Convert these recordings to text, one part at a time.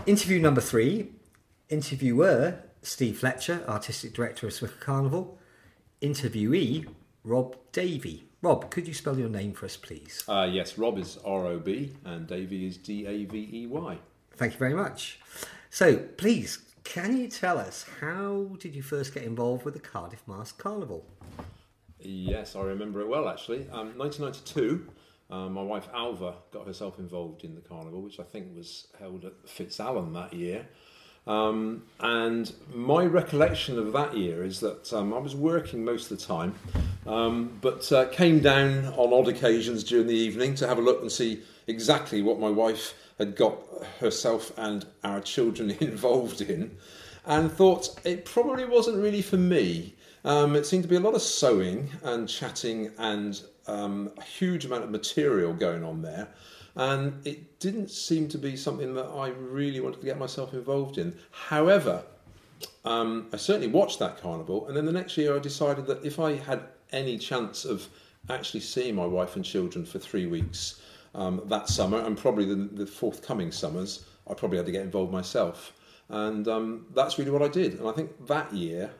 Interview number 3. Interviewer, Steve Fletcher, Artistic Director of Swift Carnival. Interviewee, Rob Davey. Rob, could you spell your name for us, please? Yes, Rob is R-O-B and Davey is D-A-V-E-Y. Thank you very much. So, please, can you tell us, how did you first get involved with the Cardiff Masked Carnival? Yes, I remember it well, actually. 1992, my wife Alva got herself involved in the carnival, which I think was held at Fitzallen that year. And my recollection of that year is that I was working most of the time, but came down on odd occasions during the evening to have a look and see exactly what my wife had got herself and our children involved in, and thought it probably wasn't really for me. It seemed to be a lot of sewing and chatting and a huge amount of material going on there. And it didn't seem to be something that I really wanted to get myself involved in. However, I certainly watched that carnival, and then the next year I decided that if I had any chance of actually seeing my wife and children for 3 weeks that summer, and probably the forthcoming summers, I probably had to get involved myself. And that's really what I did. And I think that year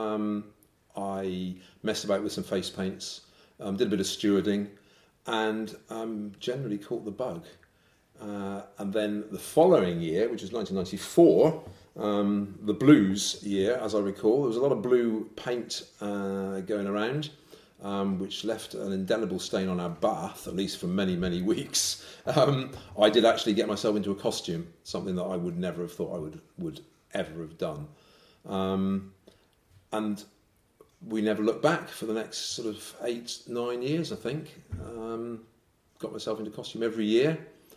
I messed about with some face paints, did a bit of stewarding, and generally caught the bug. And then the following year, which was 1994, the blues year, as I recall, there was a lot of blue paint going around, which left an indelible stain on our bath, at least for many, many weeks. I did actually get myself into a costume, something that I would never have thought I would ever have done. And we never looked back for the next sort of 8-9 years, I think. Got myself into costume every year.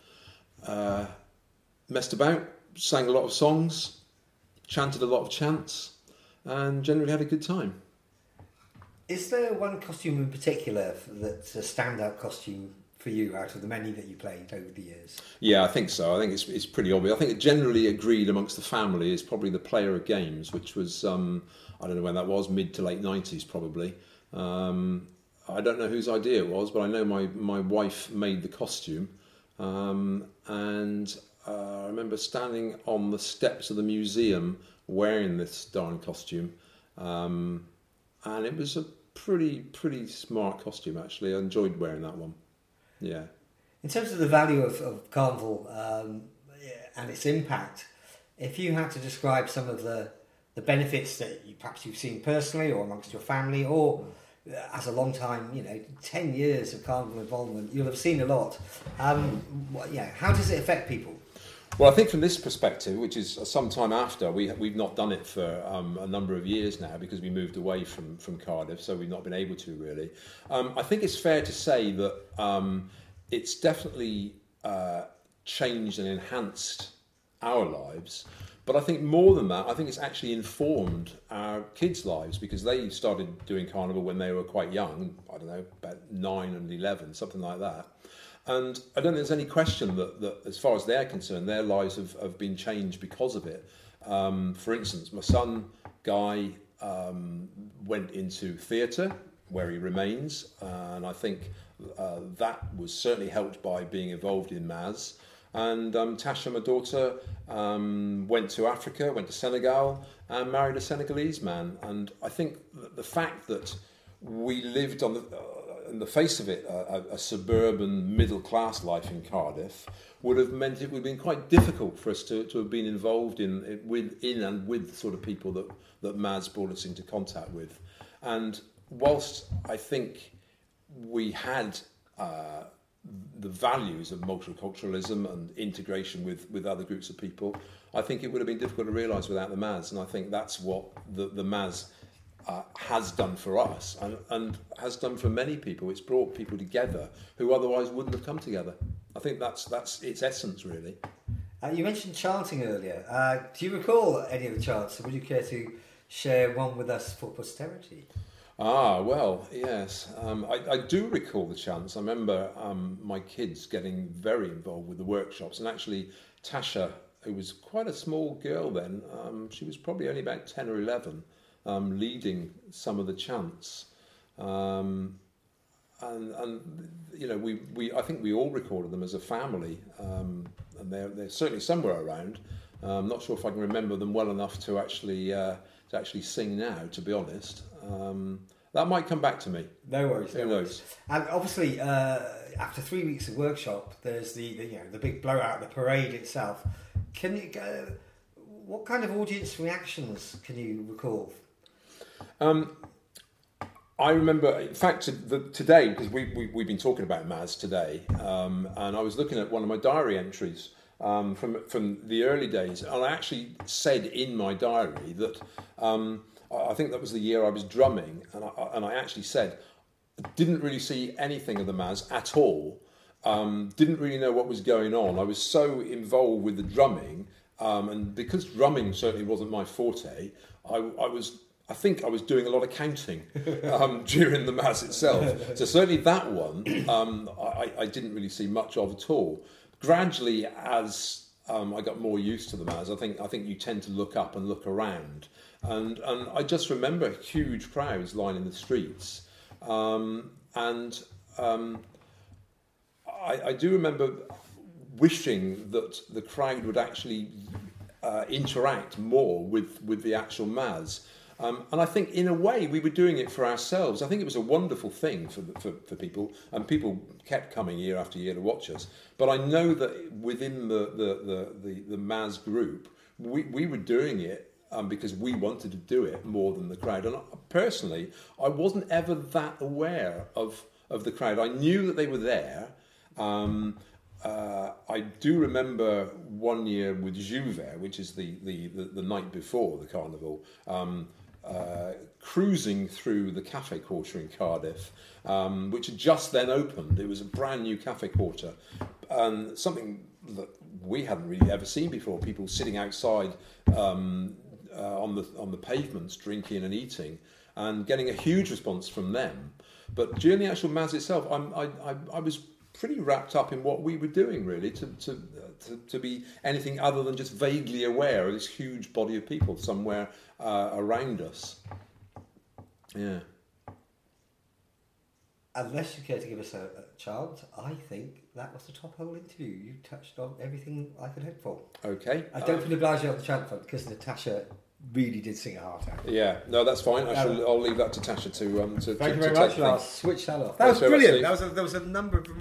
Messed about, sang a lot of songs, chanted a lot of chants, and generally had a good time. Is there one costume in particular that's a standout costume for you out of the many that you played over the years? Yeah, I think so. I think it's pretty obvious. I think it generally agreed amongst the family is probably the Player of Games, which was, I don't know when that was, mid to late 90s probably. I don't know whose idea it was, but I know my wife made the costume. And I remember standing on the steps of the museum wearing this darn costume. And it was a pretty smart costume, actually. I enjoyed wearing that one. Yeah. In terms of the value of Carnival and its impact, if you had to describe some of the benefits that perhaps you've seen personally or amongst your family, or as a long time, 10 years of Carnival involvement, you'll have seen a lot. How does it affect people? Well, I think from this perspective, which is some time after, we've not done it for a number of years now because we moved away from Cardiff, so we've not been able to really. I think it's fair to say that it's definitely changed and enhanced our lives. But I think more than that, I think it's actually informed our kids' lives because they started doing Carnival when they were quite young, I don't know, about 9 and 11, something like that. And I don't think there's any question that as far as they're concerned, their lives have been changed because of it. For instance, my son, Guy, went into theatre, where he remains, and I think that was certainly helped by being involved in Maz. And Tasha, my daughter, went to Africa, went to Senegal, and married a Senegalese man. And I think the fact that we lived on the face of it, a suburban middle-class life in Cardiff would have meant it would have been quite difficult for us to have been involved in and with the sort of people that Maz brought us into contact with. And whilst I think we had the values of multiculturalism and integration with other groups of people, I think it would have been difficult to realise without the Maz. And I think that's what the Maz has done for us and has done for many people. It's brought people together who otherwise wouldn't have come together. I think that's its essence, really. You mentioned chanting earlier. Do you recall any of the chants? Would you care to share one with us for posterity? Well, yes. I do recall the chants. I remember my kids getting very involved with the workshops, and actually Tasha, who was quite a small girl then, she was probably only about 10 or 11, leading some of the chants. And I think we all recorded them as a family, and they're certainly somewhere around. I'm not sure if I can remember them well enough to actually sing now, to be honest. That might come back to me. No worries. Who knows? And obviously, after 3 weeks of workshop, there's the big blowout, the parade itself. Can you what kind of audience reactions can you recall? I remember, in fact, today, because we've been talking about Maz today, and I was looking at one of my diary entries from the early days, and I actually said in my diary that I think that was the year I was drumming, and I actually said I didn't really see anything of the Maz at all. Didn't really know what was going on. I was so involved with the drumming, and because drumming certainly wasn't my forte, I think I was doing a lot of counting during the Maz itself. So certainly that one I didn't really see much of at all. Gradually, as I got more used to the Maz, I think you tend to look up and look around. And I just remember huge crowds lining the streets. I do remember wishing that the crowd would actually interact more with the actual Maz. And I think, in a way, we were doing it for ourselves. I think it was a wonderful thing for people, and people kept coming year after year to watch us. But I know that within the Maz group, we were doing it because we wanted to do it more than the crowd. And personally, I wasn't ever that aware of the crowd. I knew that they were there. I do remember one year with Jouvert, which is the night before the carnival, cruising through the cafe quarter in Cardiff, which had just then opened. It was a brand new cafe quarter, and something that we hadn't really ever seen before. People sitting outside on the pavements, drinking and eating, and getting a huge response from them. But during the actual Maz itself, I was pretty wrapped up in what we were doing, really, to be anything other than just vaguely aware of this huge body of people somewhere around us. Yeah. Unless you care to give us a chance, I think that was the top hole interview. You touched on everything I could hope for. Okay. I don't feel obliged on the chant front because Natasha really did sing her heart out. Yeah, no, that's fine. I'll leave that to Tasha to Thank you very much. I'll switch that off. That was Thanks very much, brilliant. Steve. There was a number of